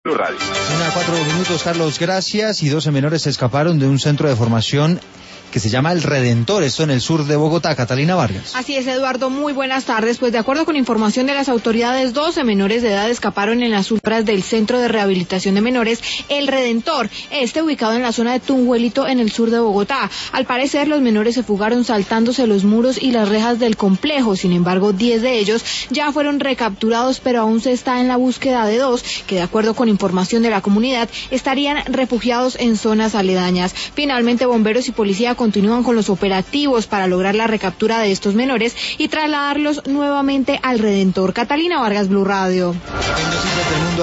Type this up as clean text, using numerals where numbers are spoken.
Blue Radio. 4 minutos, Carlos, gracias. Y 12 menores se escaparon de un centro de formación que se llama El Redentor, esto en el sur de Bogotá. Catalina Vargas. Así es, Eduardo, muy buenas tardes. Pues de acuerdo con información de las autoridades, 12 menores de edad escaparon en las últimas del Centro de Rehabilitación de Menores El Redentor, ubicado en la zona de Tunjuelito, en el sur de Bogotá. Al parecer, los menores se fugaron saltándose los muros y las rejas del complejo. Sin embargo, 10 de ellos ya fueron recapturados, pero aún se está en la búsqueda de 2, que de acuerdo con información de la comunidad, estarían refugiados en zonas aledañas. Finalmente, bomberos y policía continúan con los operativos para lograr la recaptura de estos menores y trasladarlos nuevamente al Redentor. Catalina Vargas, Blue Radio.